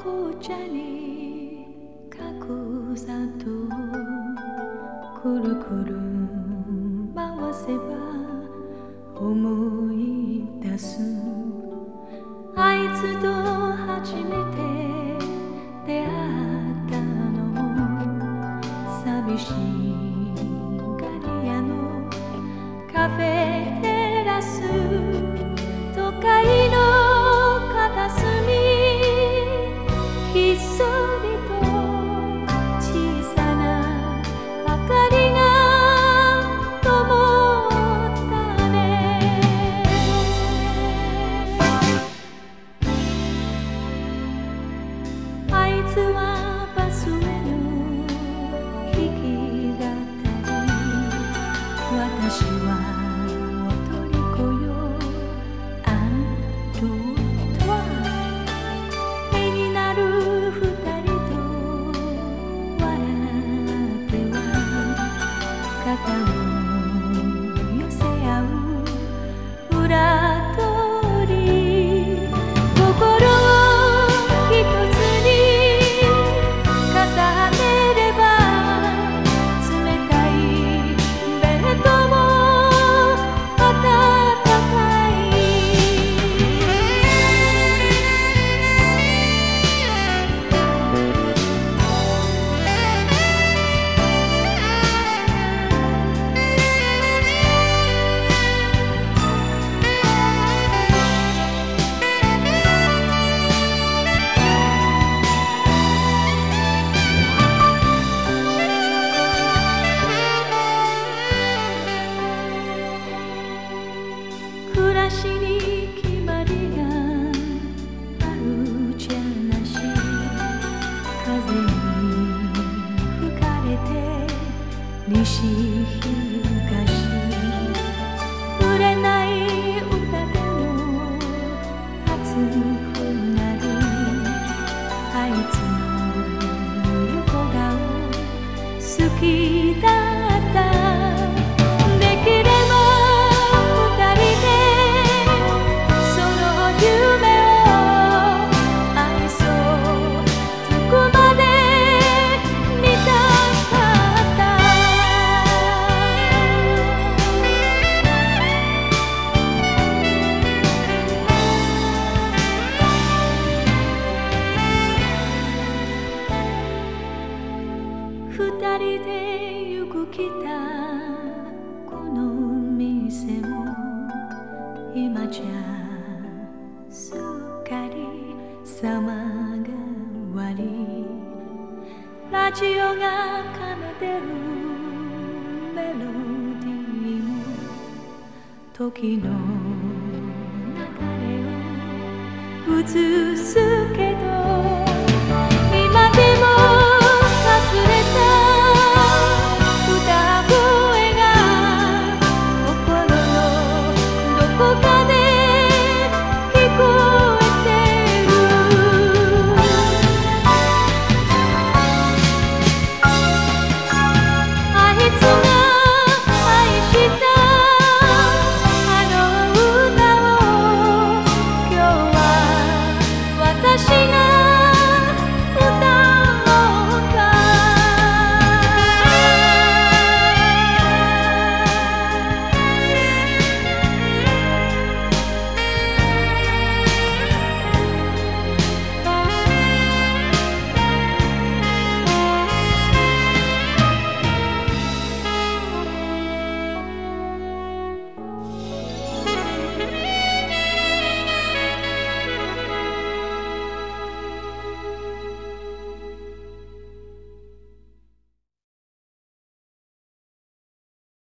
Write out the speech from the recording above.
紅茶に角砂糖くるくる回せば思い出すあいつと初めて出会ったのも寂しがり屋のカフェテラス都会の片隅ひっそりと小さな明かりが灯ったねあいつはバスへの弾き語り私は暮らしに決まりがあるじゃなし風に吹かれて西東売れない歌でも熱くなるあいつの横顔好きだった二人でよく来たこの店も今じゃすっかり様変わりラジオが奏でるメロディーも時の流れを映すけ